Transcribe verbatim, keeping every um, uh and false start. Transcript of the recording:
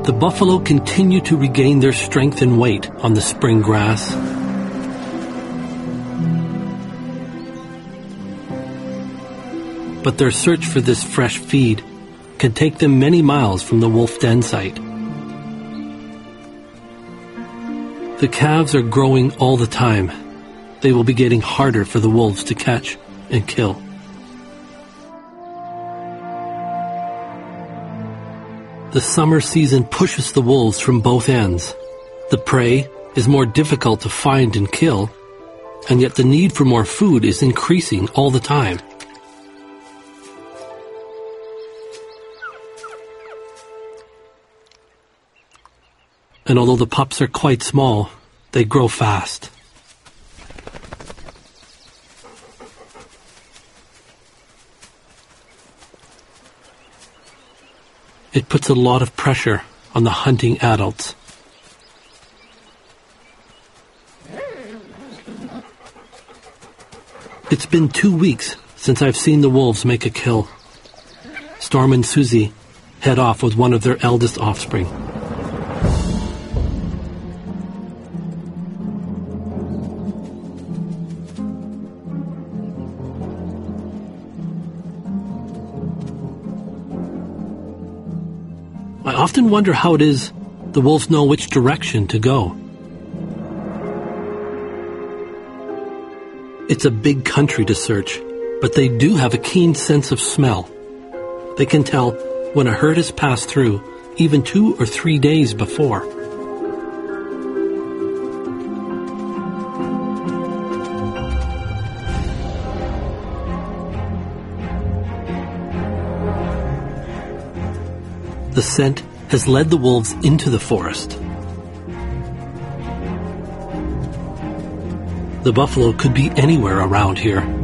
The buffalo continue to regain their strength and weight on the spring grass. But their search for this fresh feed can take them many miles from the wolf den site. The calves are growing all the time. They will be getting harder for the wolves to catch and kill. The summer season pushes the wolves from both ends. The prey is more difficult to find and kill, and yet the need for more food is increasing all the time. And although the pups are quite small, they grow fast. It puts a lot of pressure on the hunting adults. It's been two weeks since I've seen the wolves make a kill. Storm and Susie head off with one of their eldest offspring. I often wonder how it is the wolves know which direction to go. It's a big country to search, but they do have a keen sense of smell. They can tell when a herd has passed through even two or three days before. The scent has led the wolves into the forest. The buffalo could be anywhere around here.